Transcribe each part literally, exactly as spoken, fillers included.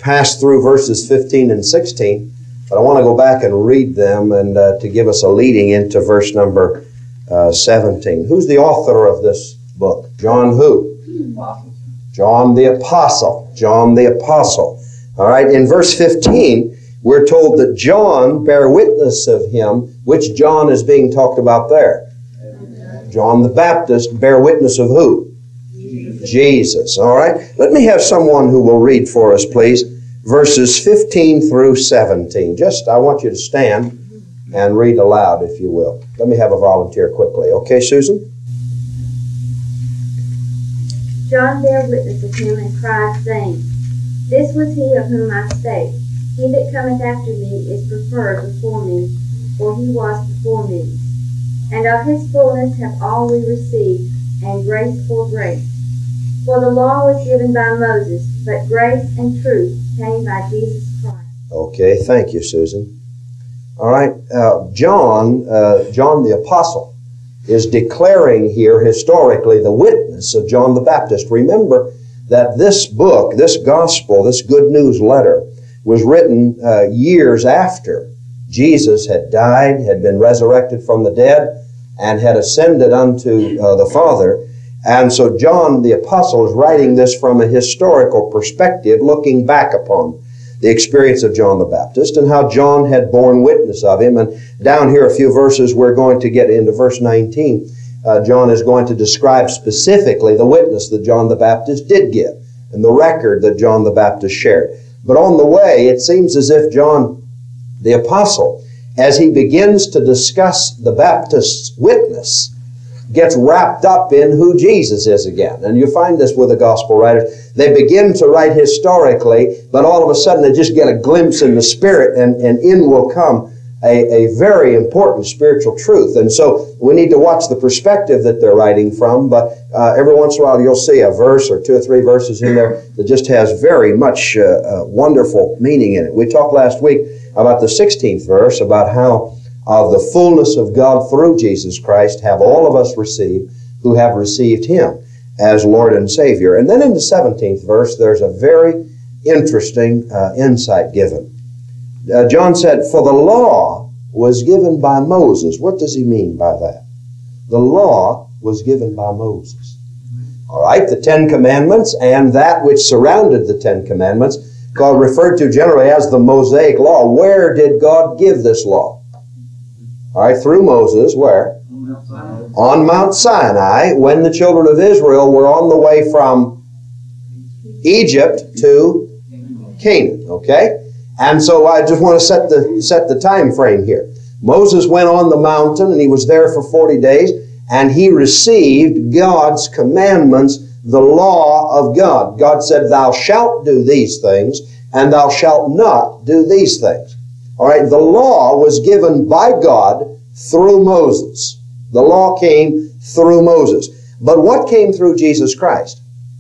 passed through verses fifteen and sixteen, but I want to go back and read them and uh, to give us a leading into verse number uh, seventeen. Who's the author of this book? John who? John the Apostle. John the Apostle. All right, in verse fifteen, we're told that John bare witness of him. Which John is being talked about there? John the Baptist bare witness of who? Jesus. Jesus. All right. Let me have someone who will read for us, please, verses fifteen through seventeen. Just, I want you to stand and read aloud, if you will. Let me have a volunteer quickly. Okay, Susan? John bare witness of him and cried, saying, This was he of whom I spake. He that cometh after me is preferred before me, for he was before me. And of his fullness have all we received, and grace for grace. For the law was given by Moses, but grace and truth came by Jesus Christ. Okay, thank you, Susan. All right, uh, John, uh, John the Apostle is declaring here historically the witness of John the Baptist. Remember that this book, this gospel, this good news letter was written uh, years after Jesus had died, had been resurrected from the dead, and had ascended unto uh, the Father. And so John the Apostle is writing this from a historical perspective, looking back upon the experience of John the Baptist and how John had borne witness of him. And down here a few verses, we're going to get into verse nineteen. Uh, John is going to describe specifically the witness that John the Baptist did give and the record that John the Baptist shared. But on the way, it seems as if John the Apostle, as he begins to discuss the Baptist's witness, gets wrapped up in who Jesus is again. And you find this with the gospel writers. They begin to write historically, but all of a sudden they just get a glimpse in the Spirit, and, and in will come a, a very important spiritual truth. And so we need to watch the perspective that they're writing from, but uh, every once in a while you'll see a verse or two or three verses in there that just has very much uh, uh, wonderful meaning in it. We talked last week about the sixteenth verse, about how of the fullness of God through Jesus Christ have all of us received who have received Him as Lord and Savior. And then in the seventeenth verse, there's a very interesting uh, insight given. Uh, John said, For the law was given by Moses. What does he mean by that? The law was given by Moses. All right, the Ten Commandments and that which surrounded the Ten Commandments, God referred to generally as the Mosaic Law. Where did God give this law? All right, through Moses, where? On Mount Sinai. On Mount Sinai, when the children of Israel were on the way from Egypt to Canaan, okay? And so I just want to set the, set the time frame here. Moses went on the mountain, and he was there for forty days, and he received God's commandments, the law of God. God said, Thou shalt do these things, and thou shalt not do these things. All right, the law was given by God through Moses. The law came through Moses. But what came through Jesus Christ?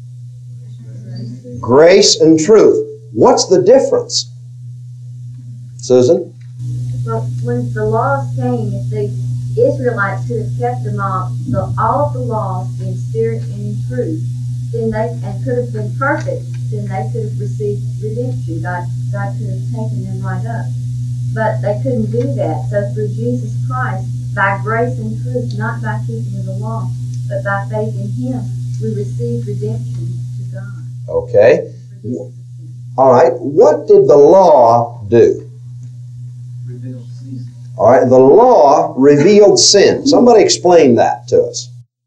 Grace and truth. What's the difference? Susan? Well, when the laws came, if the Israelites could have kept them all, the, all of the laws in spirit and in truth, then they and could have been perfect, then they could have received redemption. God, God could have taken them right up. But they couldn't do that. So through Jesus Christ, by grace and truth, not by keeping of the law, but by faith in Him, we receive redemption to God. Okay. All right. What did the law do? Revealed sin. All right. The law revealed sin. Somebody explain that to us.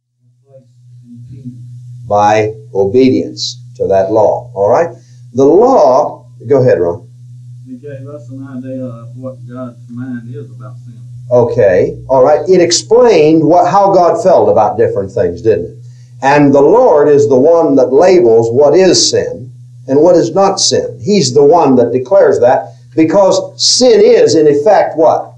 By obedience to that law. All right. The law, go ahead, Ron. It gave us an idea of what God's mind is about sin. Okay, all right. It explained what, how God felt about different things, didn't it? And the Lord is the one that labels what is sin and what is not sin. He's the one that declares that, because sin is, in effect, what?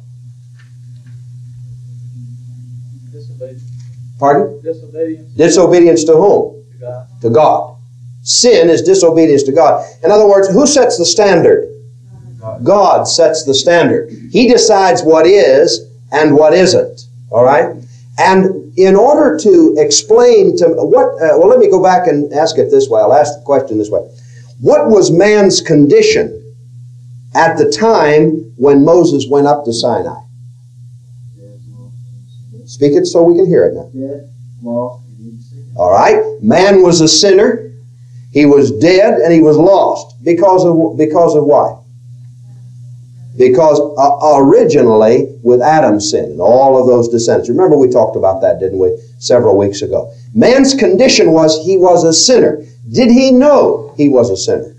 Disobedience. Pardon? Disobedience. Disobedience to whom? To God. To God. Sin is disobedience to God. In other words, who sets the standard? God sets the standard. He decides what is and what isn't. All right? And in order to explain to what, uh, well, let me go back and ask it this way. I'll ask the question this way. What was man's condition at the time when Moses went up to Sinai? Speak it so we can hear it now. All right. Man was a sinner. He was dead and he was lost. Because of, because of why? Because uh, originally with Adam's sin and all of those descendants. Remember we talked about that, didn't we, several weeks ago. Man's condition was he was a sinner. Did he know he was a sinner?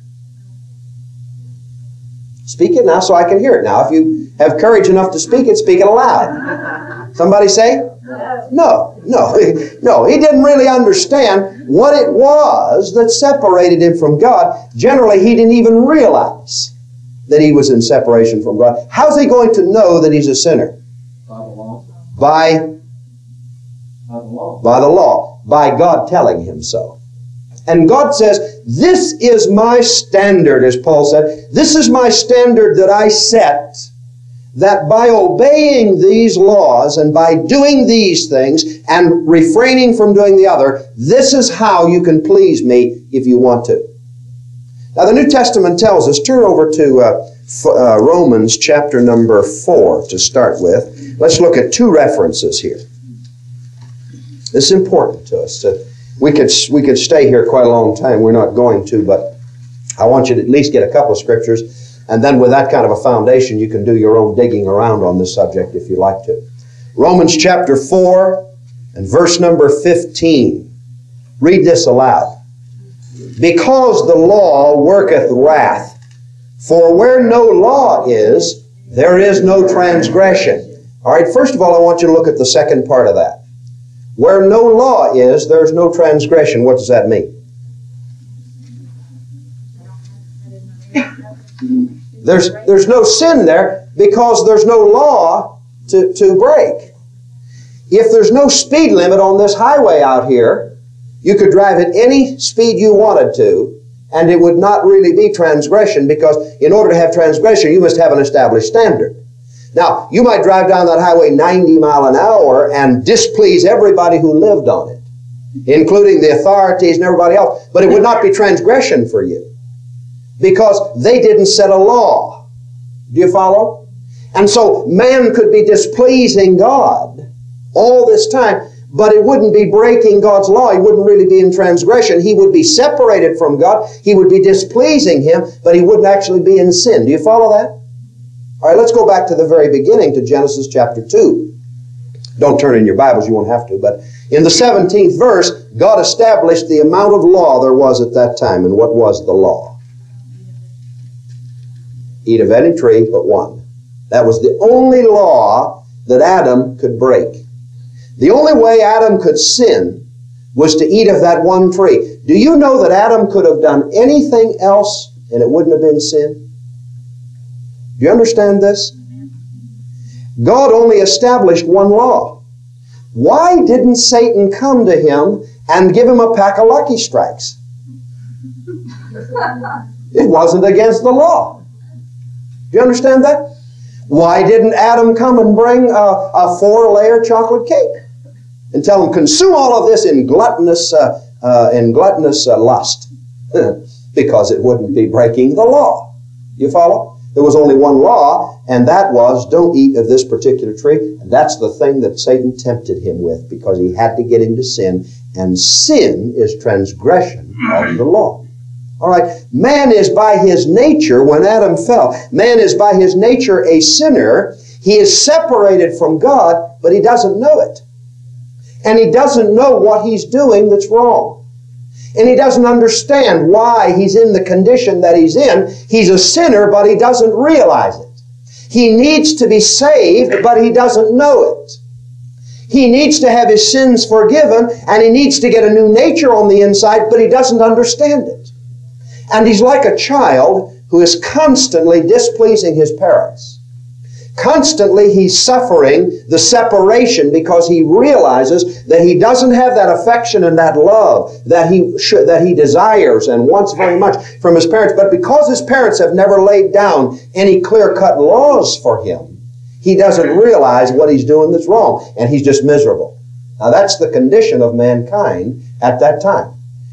Speak it now so I can hear it now. If you have courage enough to speak it, speak it aloud. Somebody say? No, no, no. He didn't really understand what it was that separated him from God. Generally, he didn't even realize that he was in separation from God. How's he going to know that he's a sinner? By the law. By, By the law. by the law. By God telling him so. And God says, this is my standard, as Paul said. This is my standard that I set, that by obeying these laws and by doing these things and refraining from doing the other, this is how you can please me if you want to. Now the New Testament tells us, turn over to uh, uh, Romans chapter number four to start with. Let's look at two references here. This is important to us. Uh, we could, we could stay here quite a long time. We're not going to, but I want you to at least get a couple of scriptures. And then with that kind of a foundation, you can do your own digging around on this subject if you like to. Romans chapter four and verse number fifteen. Read this aloud. Because the law worketh wrath, for where no law is, there is no transgression. All right, first of all, I want you to look at the second part of that. Where no law is, there's no transgression. What does that mean? There's, there's no sin there because there's no law to, to break. If there's no speed limit on this highway out here, you could drive at any speed you wanted to, and it would not really be transgression, because in order to have transgression, you must have an established standard. Now, you might drive down that highway ninety mile an hour and displease everybody who lived on it, including the authorities and everybody else, but it would not be transgression for you, because they didn't set a law. Do you follow? And so man could be displeasing God all this time, but it wouldn't be breaking God's law. He wouldn't really be in transgression. He would be separated from God. He would be displeasing Him, but he wouldn't actually be in sin. Do you follow that? All right, let's go back to the very beginning, to Genesis chapter two. Don't turn in your Bibles, you won't have to, but in the seventeenth verse, God established the amount of law there was at that time. And what was the law? Eat of any tree but one. That was the only law that Adam could break. The only way Adam could sin was to eat of that one tree. Do you know that Adam could have done anything else and it wouldn't have been sin? Do you understand this? God only established one law. Why didn't Satan come to him and give him a pack of Lucky Strikes? It wasn't against the law. Do you understand that? Why didn't Adam come and bring a, a four-layer chocolate cake and tell him, consume all of this in gluttonous, uh, uh, in gluttonous uh, lust? Because it wouldn't be breaking the law. You follow? There was only one law, and that was, don't eat of this particular tree. And that's the thing that Satan tempted him with, because he had to get him to sin. And sin is transgression of the law. All right, man is by his nature, when Adam fell, man is by his nature a sinner. He is separated from God, but he doesn't know it. And he doesn't know what he's doing that's wrong. And he doesn't understand why he's in the condition that he's in. He's a sinner, but he doesn't realize it. He needs to be saved, but he doesn't know it. He needs to have his sins forgiven, and he needs to get a new nature on the inside, but he doesn't understand it. And he's like a child who is constantly displeasing his parents. Constantly he's suffering the separation because he realizes that he doesn't have that affection and that love that he should, that he desires and wants very much from his parents. But because his parents have never laid down any clear-cut laws for him, he doesn't realize what he's doing that's wrong, and he's just miserable. Now that's the condition of mankind at that time.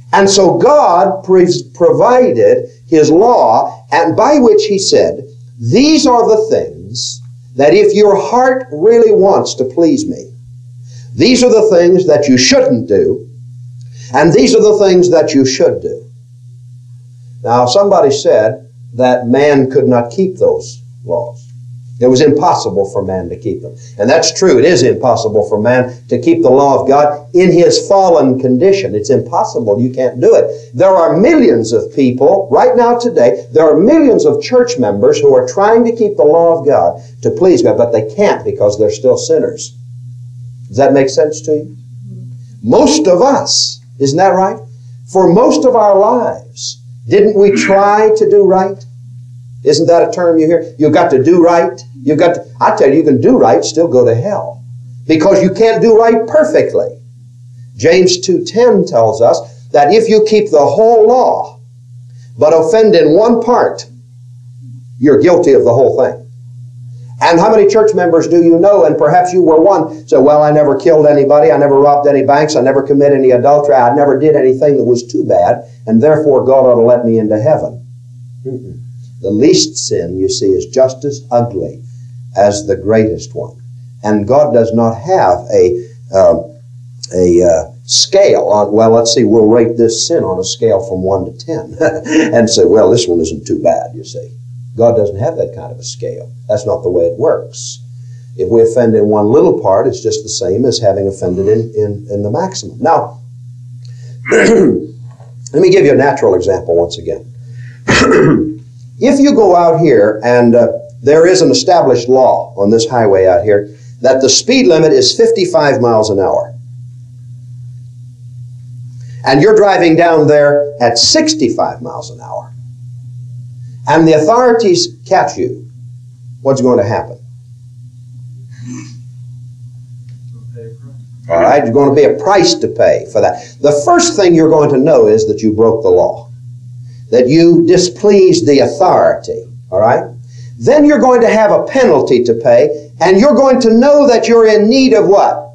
And so God pre- provided His law, and by which He said, these are the things that if your heart really wants to please me, these are the things that you shouldn't do, and these are the things that you should do. Now, somebody said that man could not keep those laws. It was impossible for man to keep them. And that's true. It is impossible for man to keep the law of God in his fallen condition. It's impossible. You can't do it. There are millions of people, right now today, there are millions of church members who are trying to keep the law of God to please God, but they can't because they're still sinners. Does that make sense to you? Most of us, isn't that right? For most of our lives, didn't we try to do right? Isn't that a term you hear? You've got to do right. You've got to, I tell you, you can do right, still go to hell. Because you can't do right perfectly. James two ten tells us that if you keep the whole law, but offend in one part, you're guilty of the whole thing. And how many church members do you know, and perhaps you were one, so, well, I never killed anybody, I never robbed any banks, I never committed any adultery, I never did anything that was too bad, and therefore God ought to let me into heaven. Mm-mm. The least sin, you see, is just as ugly as the greatest one. And God does not have a, uh, a uh, scale on, well, let's see, we'll rate this sin on a scale from one to ten and say, well, this one isn't too bad, you see. God doesn't have that kind of a scale. That's not the way it works. If we offend in one little part, it's just the same as having offended in, in, in the maximum. Now, let me give you a natural example once again. If you go out here and uh, there is an established law on this highway out here that the speed limit is fifty-five miles an hour, and you're driving down there at sixty-five miles an hour, and the authorities catch you, what's going to happen? All right, there's going to be a price to pay for that. The first thing you're going to know is that you broke the law, that you displeased the authority, all right? Then you're going to have a penalty to pay, and you're going to know that you're in need of what?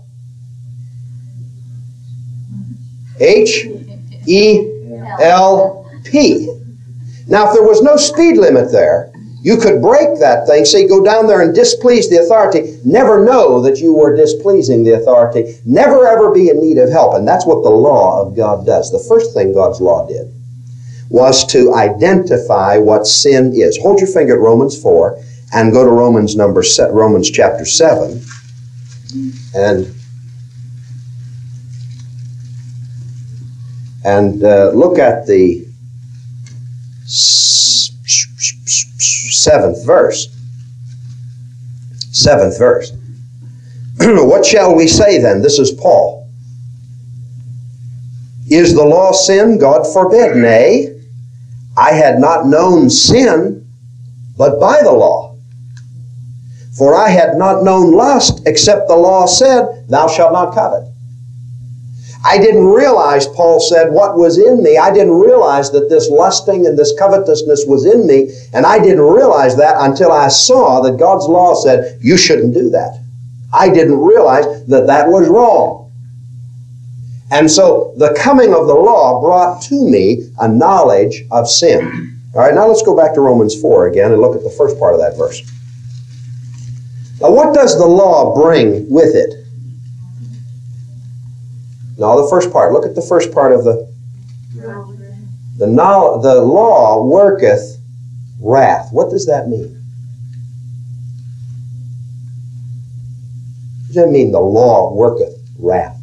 H E L P. Now, if there was no speed limit there, you could break that thing, say, go down there and displease the authority, never know that you were displeasing the authority, never ever be in need of help. And that's what the law of God does. The first thing God's law did was to identify what sin is. Hold your finger at Romans four and go to Romans number se- Romans chapter seven, and and uh, look at the seventh verse. Seventh verse. What shall we say then? This is Paul. Is the law sin? God forbid. Nay, I had not known sin, but by the law. For I had not known lust, except the law said, thou shalt not covet. I didn't realize, Paul said, what was in me. I didn't realize that this lusting and this covetousness was in me, and I didn't realize that until I saw that God's law said, you shouldn't do that. I didn't realize that that was wrong. And so the coming of the law brought to me a knowledge of sin. All right, now let's go back to Romans four again and look at the first part of that verse. Now, what does the law bring with it? Now, the first part. Look at the first part of the... The, no, the law worketh wrath. What does that mean? What does that mean, the law worketh wrath?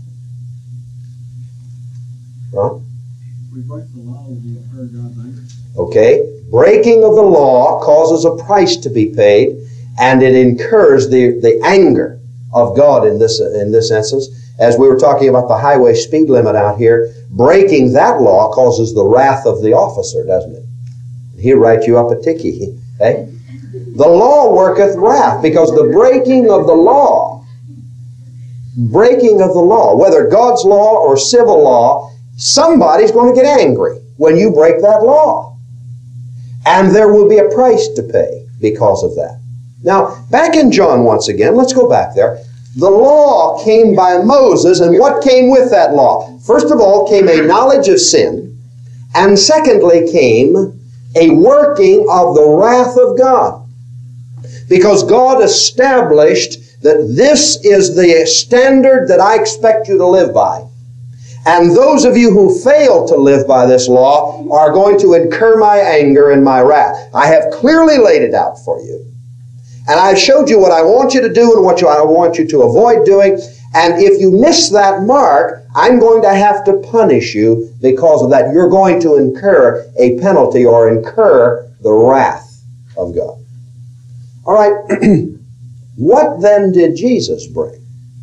Huh? We break the law, we incur God's anger. Okay. Breaking of the law causes a price to be paid, and it incurs the, the anger of God in this, in this instance. As we were talking about the highway speed limit out here, breaking that law causes the wrath of the officer, doesn't it? He'll write you up a ticky. Eh? The law worketh wrath, because the breaking of the law, breaking of the law, whether God's law or civil law, somebody's going to get angry when you break that law. And there will be a price to pay because of that. Now, back in John once again, let's go back there. The law came by Moses, and what came with that law? First of all came a knowledge of sin, and secondly came a working of the wrath of God. Because God established that this is the standard that I expect you to live by. And those of you who fail to live by this law are going to incur my anger and my wrath. I have clearly laid it out for you. And I've showed you what I want you to do and what I want you to avoid doing. And if you miss that mark, I'm going to have to punish you because of that. You're going to incur a penalty or incur the wrath of God. All right. What then did Jesus bring?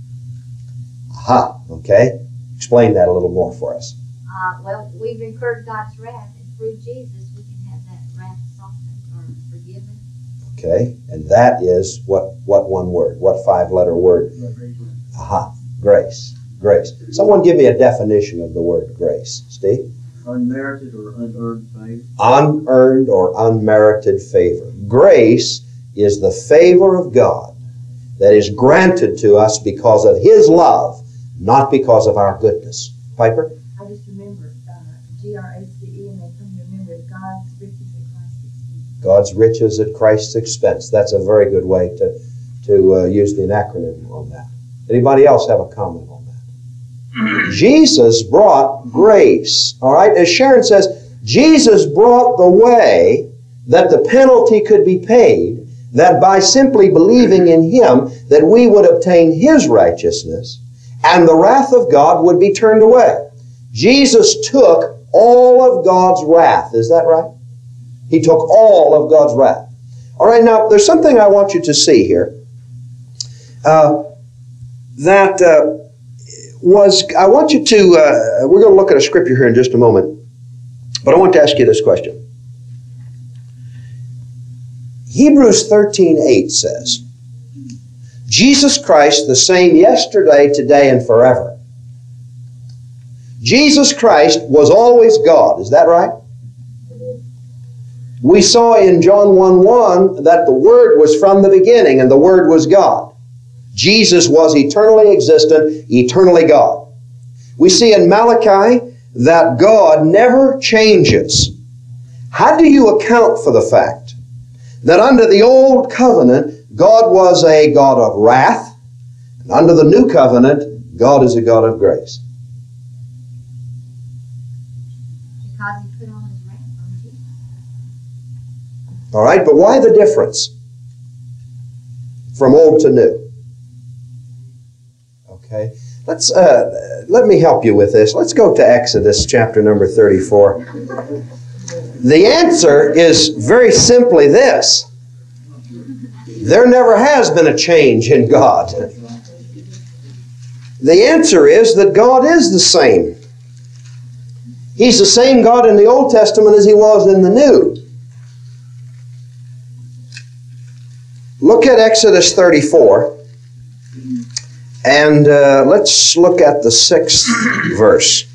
Aha. Okay. Explain that a little more for us. Uh, well, we've incurred God's wrath, and through Jesus we can have that wrath softened or forgiven. Okay, and that is what, what one word, what five-letter word? Aha, grace, grace. Someone give me a definition of the word grace. Steve? Unmerited or unearned favor. Unearned or unmerited favor. Grace is the favor of God that is granted to us because of His love, not because of our goodness. Piper? I just remember uh, G R A C E, and they come to remember that God's riches at Christ's expense. God's riches at Christ's expense. That's a very good way to, to uh, use the acronym on that. Anybody else have a comment on that? Jesus brought grace. All right? As Sharon says, Jesus brought the way that the penalty could be paid, that by simply believing in Him, that we would obtain His righteousness, and the wrath of God would be turned away. Jesus took all of God's wrath. Is that right? He took all of God's wrath. All right, now, there's something I want you to see here. Uh, that uh, was, I want you to, uh, we're going to look at a scripture here in just a moment, but I want to ask you this question. Hebrews thirteen eight says, Jesus Christ the same yesterday, today, and forever. Jesus Christ was always God. Is that right? We saw in John one one that the Word was from the beginning and the Word was God. Jesus was eternally existent, eternally God. We see in Malachi that God never changes. How do you account for the fact that under the old covenant, God was a God of wrath, and under the new covenant, God is a God of grace? Because He put all His wrath on Jesus. All right, but why the difference from old to new? Okay, let's uh, let me help you with this. Let's go to Exodus chapter number thirty-four. The answer is very simply this. There never has been a change in God. The answer is that God is the same. He's the same God in the Old Testament as He was in the New. Look at Exodus thirty-four, and uh, let's look at the sixth verse.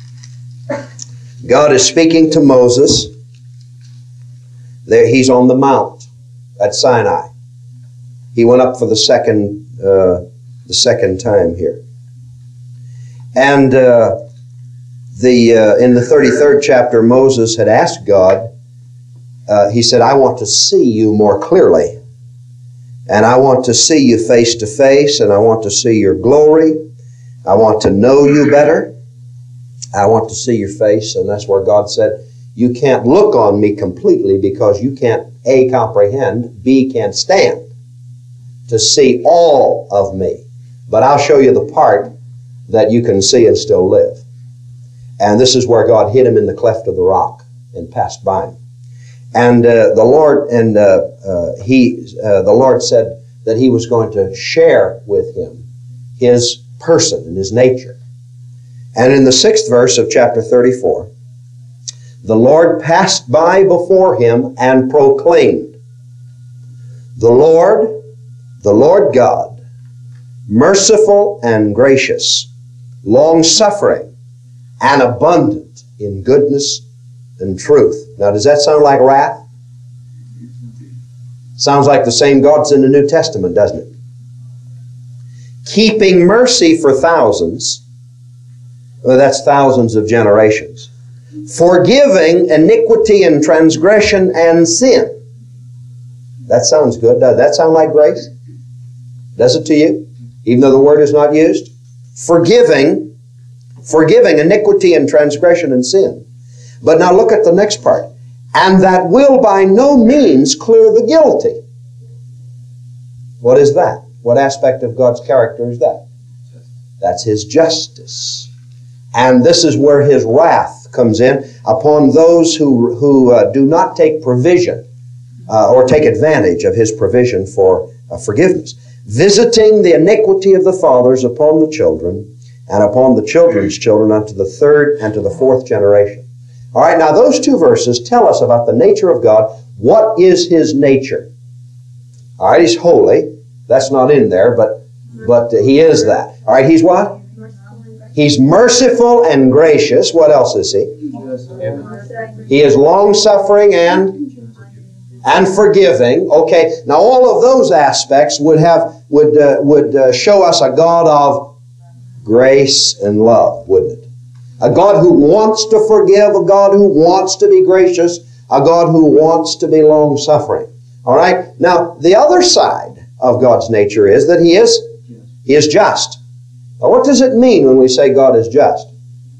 God is speaking to Moses. There, he's on the mount at Sinai. He went up for the second, uh, the second time here. And uh, the uh, in the thirty-third chapter, Moses had asked God, uh, he said, I want to see you more clearly. And I want to see you face to face, and I want to see your glory. I want to know you better. I want to see your face. And that's where God said, you can't look on me completely because you can't, A, comprehend, B, can't stand to see all of me. But I'll show you the part that you can see and still live. And this is where God hid him in the cleft of the rock and passed by him. And uh, the Lord and uh, uh, he, uh, the Lord said that He was going to share with him His person and His nature. And in the sixth verse of chapter thirty-four, the Lord passed by before him and proclaimed, the Lord, the Lord God, merciful and gracious, long-suffering, and abundant in goodness and truth. Now, does that sound like wrath? Sounds like the same God's in the New Testament, doesn't it? keeping mercy for thousands, well, that's thousands of generations, forgiving iniquity and transgression and sin. That sounds good. Does that sound like grace? Does it to you? Even though the word is not used? Forgiving, forgiving iniquity and transgression and sin. But now look at the next part. And that will by no means clear the guilty. What is that? What aspect of God's character is that? That's His justice. And this is where His wrath comes in upon those who, who uh, do not take provision uh, or take advantage of His provision for uh, forgiveness. Visiting the iniquity of the fathers upon the children and upon the children's children unto the third and to the fourth generation. All right, now those two verses tell us about the nature of God. What is His nature? All right, He's holy. That's not in there, but but uh, He is that. All right, He's what? He's merciful and gracious. What else is He? He is long-suffering and and forgiving. Okay, now all of those aspects would have would uh, would uh, show us a God of grace and love, wouldn't it? A God who wants to forgive, a God who wants to be gracious, a God who wants to be long-suffering. All right? Now, the other side of God's nature is that He is, He is just. Now, what does it mean when we say God is just?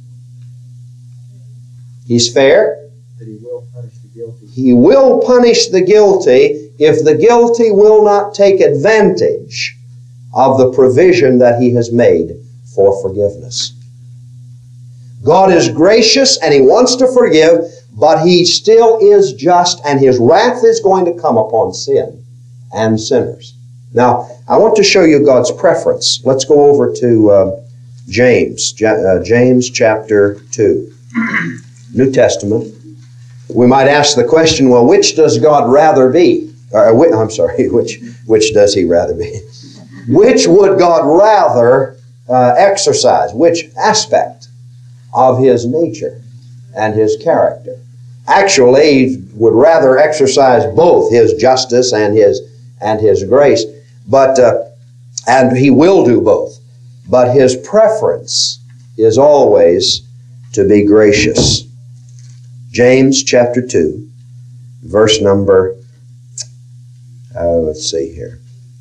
He's fair. That He will punish the guilty. He will punish the guilty if the guilty will not take advantage of the provision that He has made for forgiveness. God is gracious and He wants to forgive, but He still is just, and His wrath is going to come upon sin and sinners. Now, I want to show you God's preference. Let's go over to uh, James, J- uh, James chapter two, New Testament. We might ask the question, well, which does God rather be? Or, which, I'm sorry, which, which does He rather be? Which would God rather uh, exercise? Which aspect of His nature and His character? Actually, He would rather exercise both His justice and His and His grace, but uh, and He will do both. But His preference is always to be gracious. James chapter two, verse number, uh, let's see here,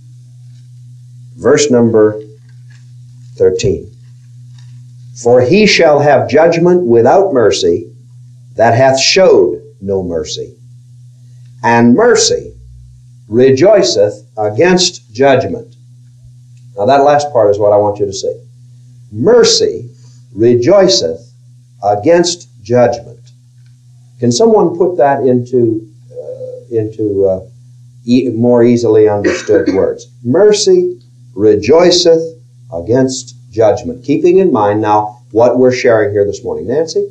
verse number thirteen. For he shall have judgment without mercy that hath showed no mercy. And mercy rejoiceth against judgment. Now that last part is what I want you to see. Mercy rejoiceth against judgment. Can someone put that into, uh, into uh, e- more easily understood words? Mercy rejoiceth against judgment. Keeping in mind now what we're sharing here this morning. Nancy?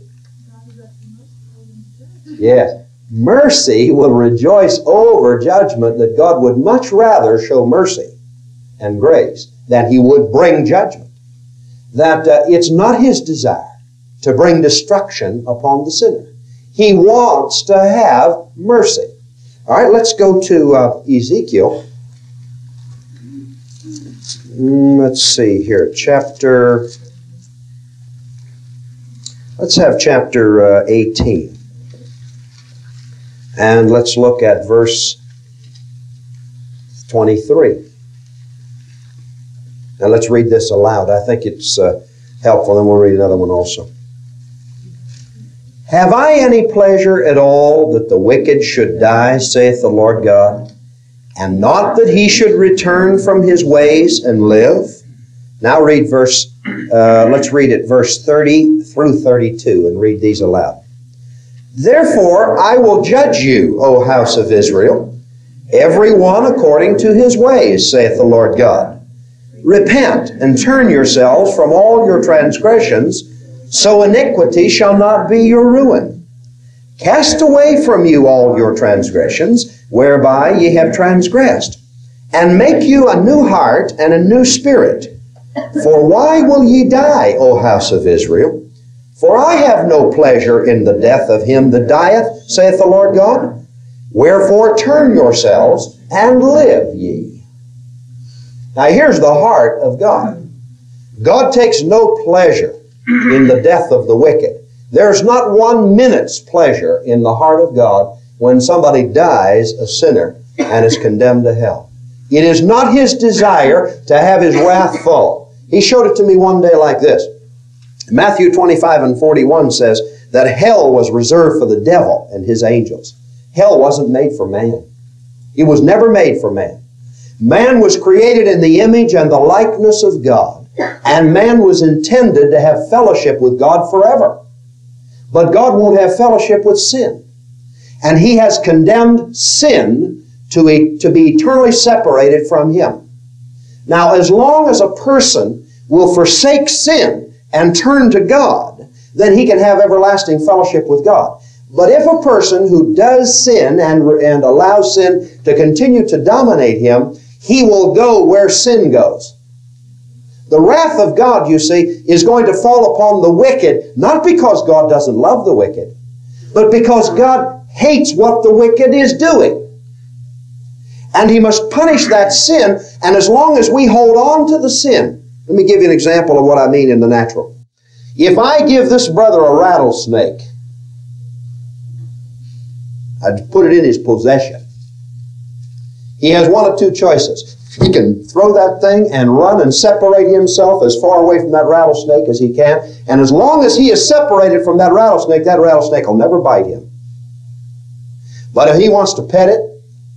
Yes. Mercy will rejoice over judgment, that God would much rather show mercy and grace than He would bring judgment. That uh, it's not His desire to bring destruction upon the sinner. He wants to have mercy. All right, let's go to uh, Ezekiel. Mm, let's see here, chapter, let's have chapter uh, eighteen. And let's look at verse twenty-three. Now let's read this aloud. I think it's uh, helpful, and we'll read another one also. Have I any pleasure at all that the wicked should die, saith the Lord God, and not that he should return from his ways and live? Now read verse, uh, let's read it, verse thirty through thirty-two, and read these aloud. Therefore I will judge you, O house of Israel, every one according to his ways, saith the Lord God. Repent and turn yourselves from all your transgressions, so iniquity shall not be your ruin. Cast away from you all your transgressions, whereby ye have transgressed, and make you a new heart and a new spirit. For why will ye die, O house of Israel? For I have no pleasure in the death of him that dieth, saith the Lord God. Wherefore turn yourselves and live ye. Now here's the heart of God. God takes no pleasure in the death of the wicked. There's not one minute's pleasure in the heart of God when somebody dies a sinner and is condemned to hell. It is not His desire to have His wrath fall. He showed it to me one day like this. Matthew twenty-five and forty-one says that hell was reserved for the devil and his angels. Hell wasn't made for man. It was never made for man. Man was created in the image and the likeness of God, and man was intended to have fellowship with God forever. But God won't have fellowship with sin. And He has condemned sin to, e- to be eternally separated from Him. Now, as long as a person will forsake sin and turn to God, then he can have everlasting fellowship with God. But if a person who does sin and, and allows sin to continue to dominate him, he will go where sin goes. The wrath of God, you see, is going to fall upon the wicked, not because God doesn't love the wicked, but because God hates what the wicked is doing. And He must punish that sin, and as long as we hold on to the sin, let me give you an example of what I mean in the natural. If I give this brother a rattlesnake, I'd put it in his possession. He has one of two choices. He can throw that thing and run and separate himself as far away from that rattlesnake as he can. And as long as he is separated from that rattlesnake, that rattlesnake will never bite him. But if he wants to pet it,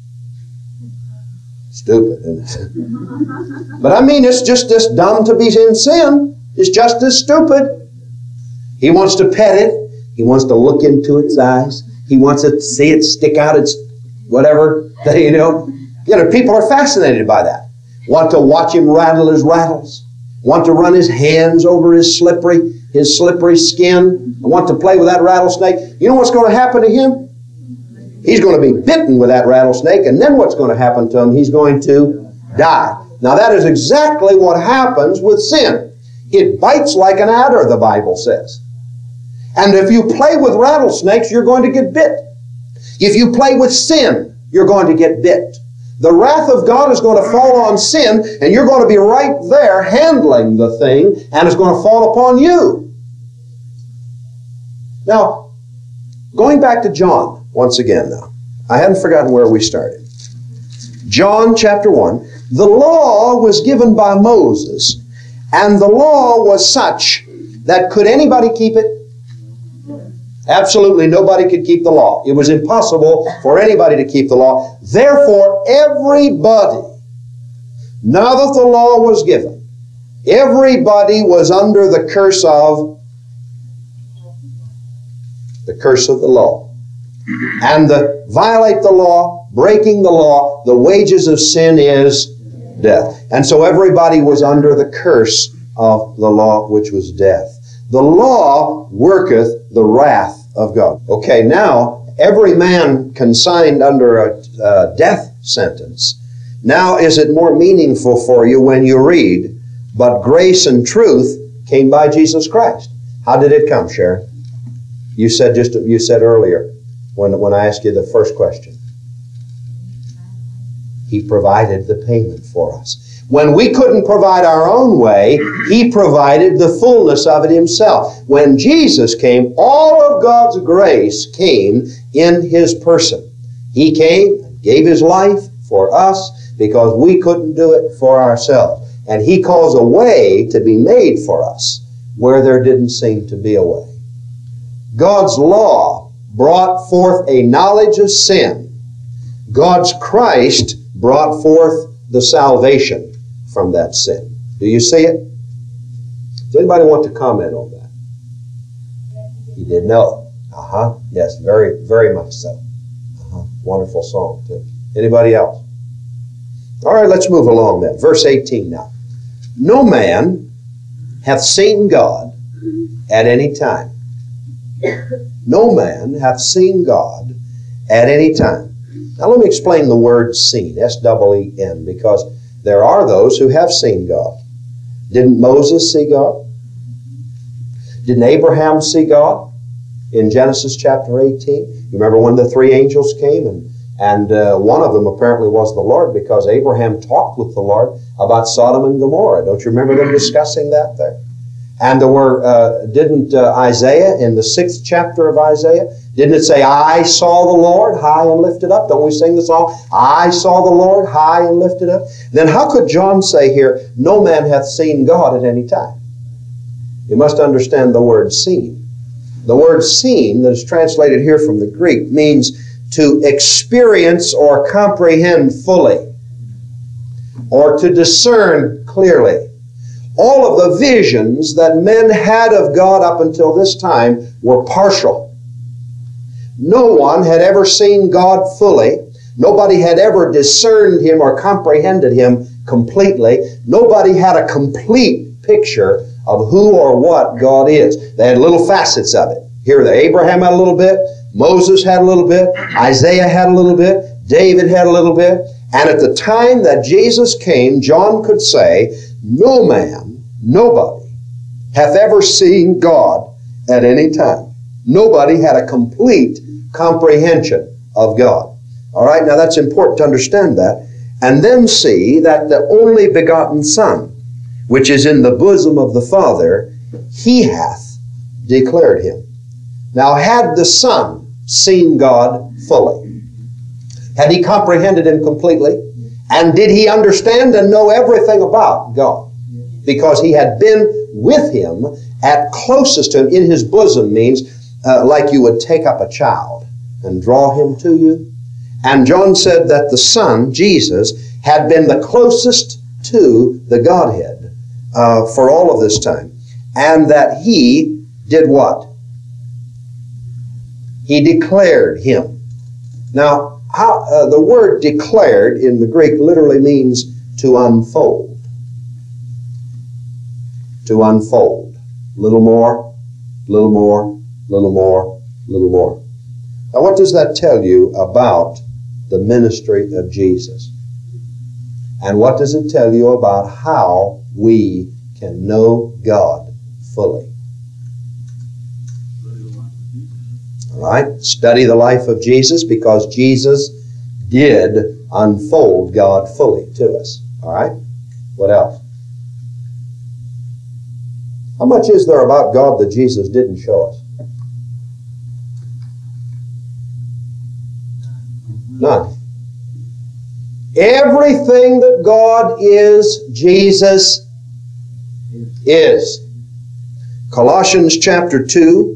stupid, isn't it? But I mean, it's just as dumb to be in sin. It's just as stupid. He wants to pet it. He wants to look into its eyes. He wants to see it stick out its whatever, you know. You know, people are fascinated by that. Want to watch him rattle his rattles. Want to run his hands over his slippery, his slippery skin. Want to play with that rattlesnake. You know what's going to happen to him? He's going to be bitten with that rattlesnake, and then what's going to happen to him? He's going to die. Now that is exactly what happens with sin. It bites like an adder, the Bible says. And if you play with rattlesnakes, you're going to get bit. If you play with sin, you're going to get bit. The wrath of God is going to fall on sin, and you're going to be right there handling the thing, and it's going to fall upon you. Now, going back to John once again now. I hadn't forgotten where we started. John chapter one. The law was given by Moses, and the law was such that could anybody keep it? Absolutely nobody could keep the law. It was impossible for anybody to keep the law. Therefore, everybody, now that the law was given, everybody was under the curse of the curse of the law. And the violate the law, breaking the law, the wages of sin is death. And so everybody was under the curse of the law, which was death. The law worketh the wrath of God. Okay, now, every man consigned under a uh, death sentence, now is it more meaningful for you when you read, but grace and truth came by Jesus Christ. How did it come, Sharon? You said just you said earlier when, when I asked you the first question. He provided the payment for us. When we couldn't provide our own way, He provided the fullness of it Himself. When Jesus came, all of God's grace came in His person. He came and gave His life for us because we couldn't do it for ourselves. And He caused a way to be made for us where there didn't seem to be a way. God's law brought forth a knowledge of sin. God's Christ brought forth the salvation from that sin. Do you see it? Does anybody want to comment on that? You did know. Uh-huh. Yes, very, very much so. Uh-huh. Wonderful song, too. Anybody else? All right, let's move along then. Verse eighteen now. No man hath seen God at any time. No man hath seen God at any time. Now let me explain the word seen, S E E N, because there are those who have seen God. Didn't Moses see God? Didn't Abraham see God in Genesis chapter eighteen? You remember when the three angels came and, And uh, one of them apparently was the Lord, because Abraham talked with the Lord about Sodom and Gomorrah. Don't you remember them discussing that there? And there were, uh, didn't uh, Isaiah, in the sixth chapter of Isaiah, didn't it say, I saw the Lord high and lifted up? Don't we sing the song, I saw the Lord high and lifted up? Then how could John say here, no man hath seen God at any time? You must understand the word seen. The word seen, that is translated here from the Greek, means to experience or comprehend fully, or to discern clearly. All of the visions that men had of God up until this time were partial. No one had ever seen God fully. Nobody had ever discerned Him or comprehended Him completely. Nobody had a complete picture of who or what God is. They had little facets of it. Here, the Abraham had a little bit, Moses had a little bit, Isaiah had a little bit, David had a little bit. And at the time that Jesus came, John could say, no man, nobody, hath ever seen God at any time. Nobody had a complete comprehension of God. All right, now that's important to understand that. And then see that the only begotten Son, which is in the bosom of the Father, He hath declared Him. Now, had the Son seen God fully? Had He comprehended Him completely? And did He understand and know everything about God? Because He had been with Him at closest to Him. In His bosom means uh, like you would take up a child and draw him to you. And John said that the Son, Jesus, had been the closest to the Godhead uh, for all of this time. And that He did what? He declared Him. Now, how, uh, the word declared in the Greek literally means to unfold. To unfold. Little more, little more, little more, little more. Now, what does that tell you about the ministry of Jesus? And what does it tell you about how we can know God fully? All right? Study the life of Jesus, because Jesus did unfold God fully to us. All right? What else? How much is there about God that Jesus didn't show us? None. Everything that God is, Jesus is. Colossians chapter two.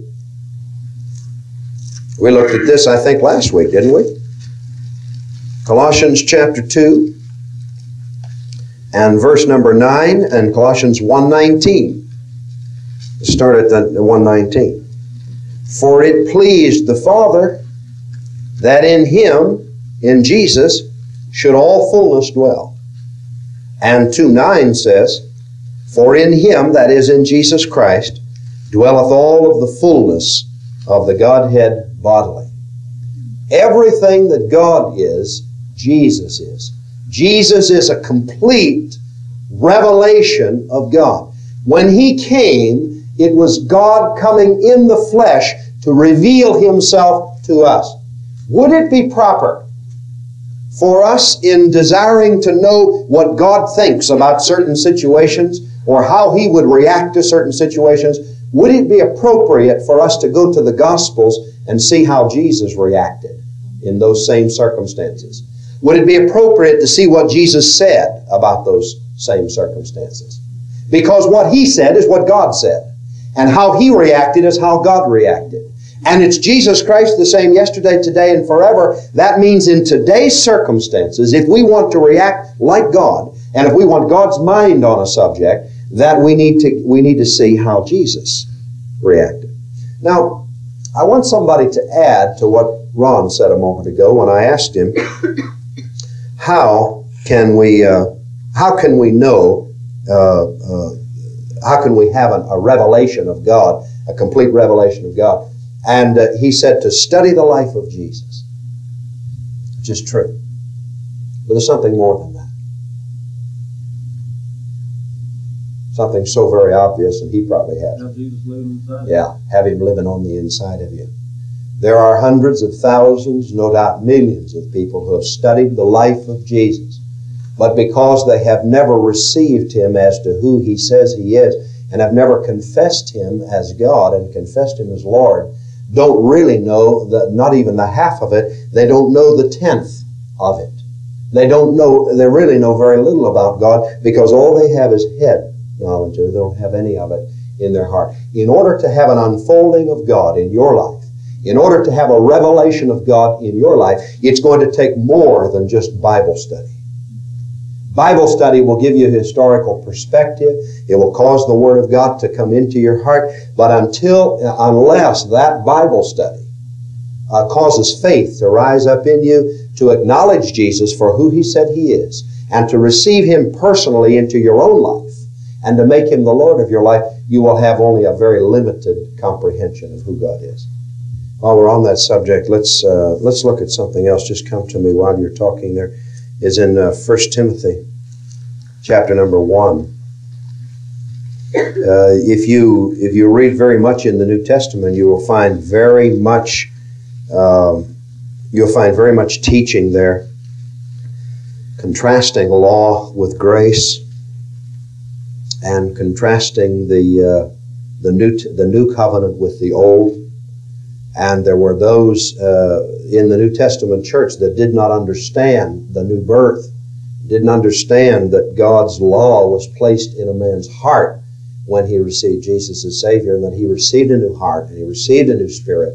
We looked at this, I think, last week, didn't we? Colossians chapter two and verse number nine, and Colossians one nineteen. Let's start at the one nineteen. For it pleased the Father that in Him, in Jesus, should all fullness dwell. And two nine says, for in Him, that is in Jesus Christ, dwelleth all of the fullness of the Godhead bodily. Everything that God is, Jesus is. Jesus is a complete revelation of God. When He came, it was God coming in the flesh to reveal Himself to us. Would it be proper for us, in desiring to know what God thinks about certain situations or how He would react to certain situations, would it be appropriate for us to go to the Gospels and see how Jesus reacted in those same circumstances? Would it be appropriate to see what Jesus said about those same circumstances? Because what He said is what God said, and how He reacted is how God reacted. And it's Jesus Christ the same yesterday, today, and forever. That means in today's circumstances, if we want to react like God, and if we want God's mind on a subject, that we need to, we need to see how Jesus reacted. Now, I want somebody to add to what Ron said a moment ago when I asked him, how can we, uh, how can we know, uh, uh, how can we have an, a revelation of God, a complete revelation of God? And uh, he said to study the life of Jesus, which is true. But there's something more than that. Something so very obvious, and he probably has. Have Jesus living inside? Yeah, have Him living on the inside of you. There are hundreds of thousands, no doubt millions of people who have studied the life of Jesus. But because they have never received Him as to who He says He is, and have never confessed Him as God and confessed Him as Lord, don't really know, the, not even the half of it. They don't know the tenth of it. They don't know, they really know very little about God, because all they have is head knowledge. They don't have any of it in their heart. In order to have an unfolding of God in your life, in order to have a revelation of God in your life, it's going to take more than just Bible study. Bible study will give you a historical perspective. It will cause the Word of God to come into your heart. But until, unless that Bible study uh, causes faith to rise up in you, to acknowledge Jesus for who He said He is, and to receive Him personally into your own life, and to make Him the Lord of your life, you will have only a very limited comprehension of who God is. While we're on that subject, let's uh, let's look at something else. Just come to me while you're talking there. Is in uh, First Timothy, chapter number one. Uh, if you if you read very much in the New Testament, you will find very much um, you'll find very much teaching there, contrasting law with grace, and contrasting the uh, the new the new covenant with the old. And there were those uh, in the New Testament church that did not understand the new birth, didn't understand that God's law was placed in a man's heart when he received Jesus as Savior, and that he received a new heart and he received a new spirit,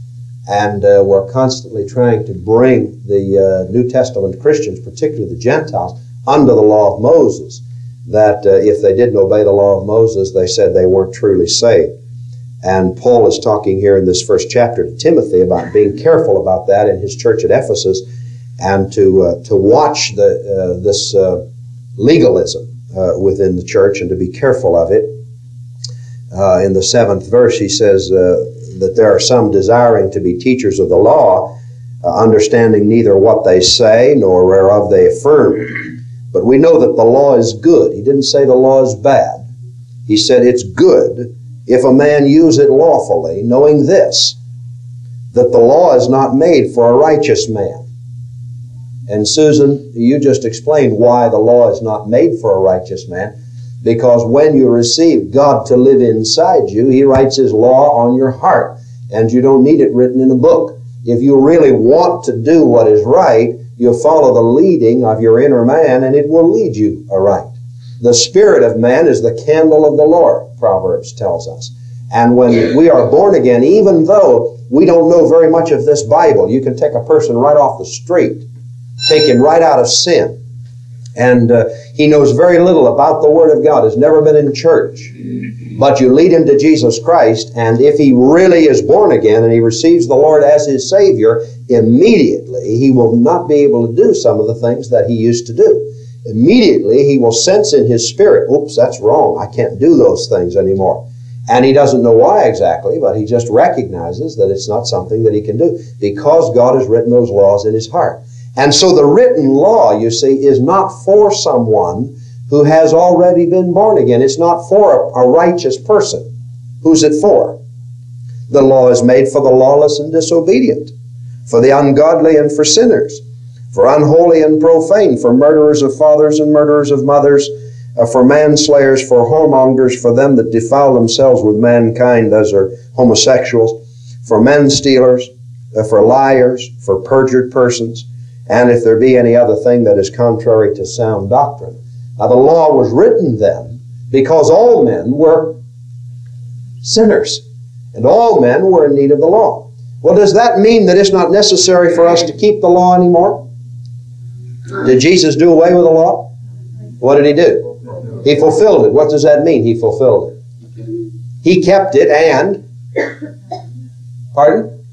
and uh, were constantly trying to bring the uh, New Testament Christians, particularly the Gentiles, under the law of Moses, that uh, if they didn't obey the law of Moses, they said they weren't truly saved. And Paul is talking here in this first chapter to Timothy about being careful about that in his church at Ephesus, and to uh, to watch the uh, this uh, legalism uh, within the church, and to be careful of it. Uh, in the seventh verse, he says uh, that there are some desiring to be teachers of the law, uh, understanding neither what they say nor whereof they affirm. But we know that the law is good. He didn't say the law is bad. He said it's good if a man use it lawfully, knowing this, that the law is not made for a righteous man. And Susan, you just explained why the law is not made for a righteous man, because when you receive God to live inside you, He writes His law on your heart, and you don't need it written in a book. If you really want to do what is right, you'll follow the leading of your inner man, and it will lead you aright. The spirit of man is the candle of the Lord, Proverbs tells us. And when we are born again, even though we don't know very much of this Bible, you can take a person right off the street, take him right out of sin, and uh, he knows very little about the Word of God, has never been in church. But you lead him to Jesus Christ, and if he really is born again and he receives the Lord as his Savior, immediately he will not be able to do some of the things that he used to do. Immediately he will sense in his spirit, oops, that's wrong, I can't do those things anymore. And he doesn't know why exactly, but he just recognizes that it's not something that he can do, because God has written those laws in his heart. And so the written law, you see, is not for someone who has already been born again. It's not for a, a righteous person. Who's it for? The law is made for the lawless and disobedient, for the ungodly and for sinners, for unholy and profane, for murderers of fathers and murderers of mothers, uh, for manslayers, for whoremongers, for them that defile themselves with mankind, those are homosexuals, for men stealers, uh, for liars, for perjured persons, and if there be any other thing that is contrary to sound doctrine. Now the law was written then because all men were sinners, and all men were in need of the law. Well, does that mean that it's not necessary for us to keep the law anymore? Did Jesus do away with the law? What did He do? He fulfilled it. What does that mean, He fulfilled it? He kept it and... Pardon?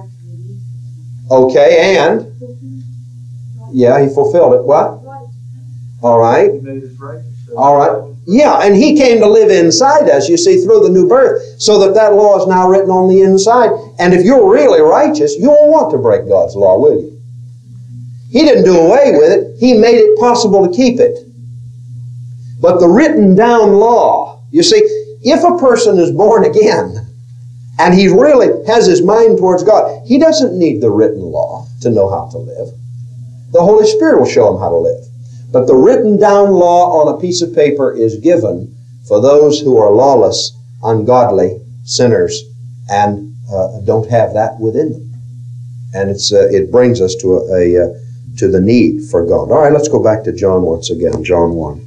Okay, and... Yeah, He fulfilled it. What? All right. All right. Yeah, and He came to live inside us, you see, through the new birth, so that that law is now written on the inside. And if you're really righteous, you won't want to break God's law, will you? He didn't do away with it. He made it possible to keep it. But the written down law, you see, if a person is born again and he really has his mind towards God, he doesn't need the written law to know how to live. The Holy Spirit will show him how to live. But the written down law on a piece of paper is given for those who are lawless, ungodly, sinners, and uh, don't have that within them. And it's uh, it brings us to a, a uh, to the need for God. All right, let's go back to John once again. John one.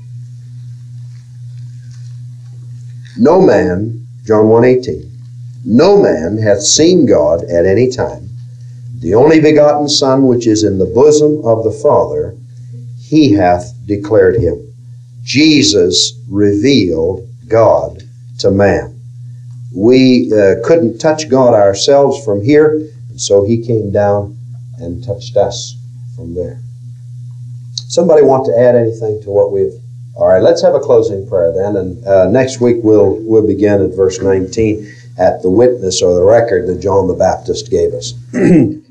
No man, John one eighteen, no man hath seen God at any time. The only begotten Son, which is in the bosom of the Father, he hath declared him. Jesus revealed God to man. We uh, couldn't touch God ourselves from here, and so he came down and touched us from there. Somebody want to add anything to what we've... All right, let's have a closing prayer then, and uh, next week we'll, we'll begin at verse nineteen at the witness or the record that John the Baptist gave us.